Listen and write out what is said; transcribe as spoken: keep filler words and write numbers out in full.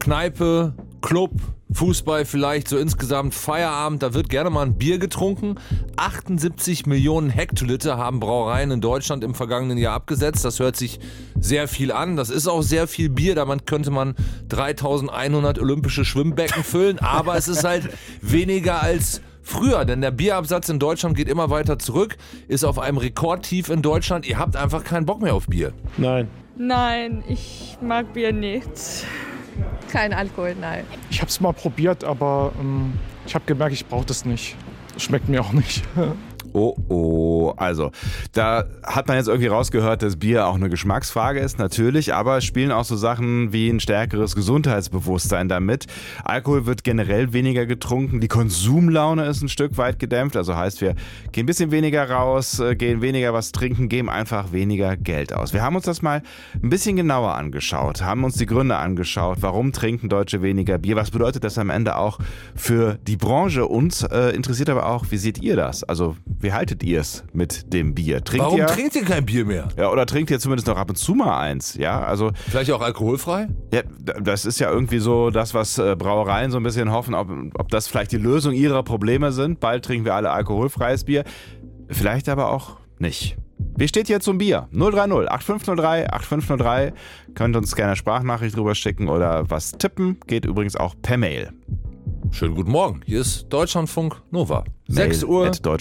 Kneipe, Club, Fußball vielleicht, so insgesamt Feierabend, da wird gerne mal ein Bier getrunken. achtundsiebzig Millionen Hektoliter haben Brauereien in Deutschland im vergangenen Jahr abgesetzt. Das hört sich sehr viel an. Das ist auch sehr viel Bier. Damit könnte man dreitausendeinhundert olympische Schwimmbecken füllen. Aber es ist halt weniger als früher, denn der Bierabsatz in Deutschland geht immer weiter zurück, ist auf einem Rekordtief in Deutschland. Ihr habt einfach keinen Bock mehr auf Bier. Nein. Nein, ich mag Bier nicht. Kein Alkohol, nein. Ich habe es mal probiert, aber ähm, ich habe gemerkt, ich brauche das nicht. Schmeckt mir auch nicht. Oh, oh, also da hat man jetzt irgendwie rausgehört, dass Bier auch eine Geschmacksfrage ist, natürlich, aber es spielen auch so Sachen wie ein stärkeres Gesundheitsbewusstsein damit. Alkohol wird generell weniger getrunken, die Konsumlaune ist ein Stück weit gedämpft, also heißt, wir gehen ein bisschen weniger raus, gehen weniger was trinken, geben einfach weniger Geld aus. Wir haben uns das mal ein bisschen genauer angeschaut, haben uns die Gründe angeschaut, warum trinken Deutsche weniger Bier, was bedeutet das am Ende auch für die Branche, uns äh, interessiert aber auch, wie seht ihr das? Also wie haltet ihr es mit dem Bier? Trinkt Warum ihr, trinkt ihr kein Bier mehr? Ja, oder trinkt ihr zumindest noch ab und zu mal eins? Ja, also Vielleicht auch alkoholfrei? ja, das ist ja irgendwie so das, was äh, Brauereien so ein bisschen hoffen, ob, ob das vielleicht die Lösung ihrer Probleme sind. Bald trinken wir alle alkoholfreies Bier. Vielleicht aber auch nicht. Wie steht ihr zum Bier? null drei null acht fünf null drei acht fünf null drei. Könnt uns gerne eine Sprachnachricht drüber schicken oder was tippen. Geht übrigens auch per Mail. Schönen guten Morgen. Hier ist Deutschlandfunk Nova. Mail sechs Uhr. at